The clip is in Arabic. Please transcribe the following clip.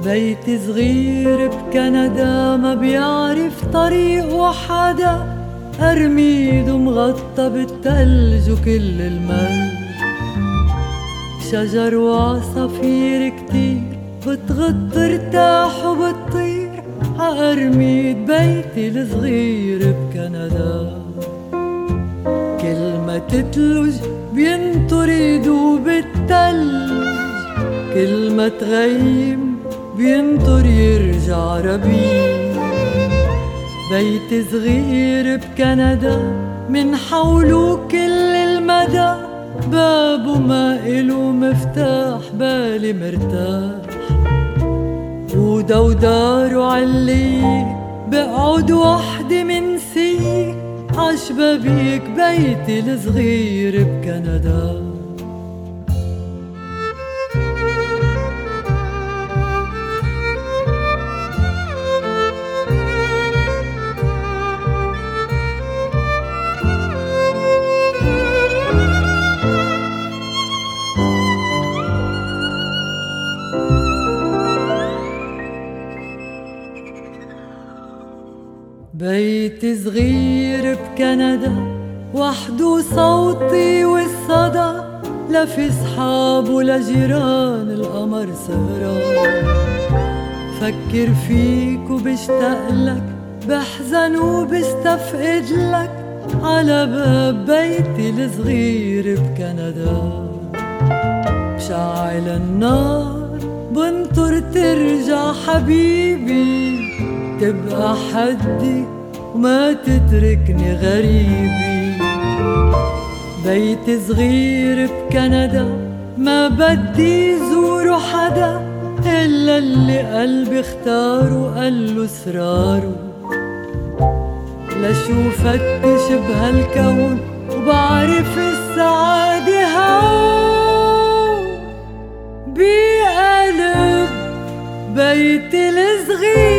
بيت صغير بكندا ما بيعرف طريقه حدا، أرميد ومغطى بالتلج وكل المرج، شجر وعصافير كتير بتغط ارتاح وبتطير عأرميد بيتي الصغير بكندا. كل ما تتلج بينطر يدوب التلج، كل ما تغيم بينطر يرجع ربيع. بيت صغير بكندا من حوله كل المدى، بابه ما إله مفتاح بالي مرتاح، وداره علية بقعد وحدي منسية عشبابيك بيتي الصغير بكندا. بيت صغير بكندا وحده صوتي والصدى، لا في صحاب ولا جيران القمر سهران. فكر فيك وبشتاقلك، بحزن وبستفقد لك، على باب بيتي الصغير بكندا. بشعل النار بنطر ترجع حبيبي، تبقى حدي وما تتركني غريبي. بيت صغير بكندا ما بدي زوره حدا، إلا اللي قلبي اختاره قاله اسراره. لشو فتش بهالكون وبعرف السعادة هون بقلب بيتي الصغير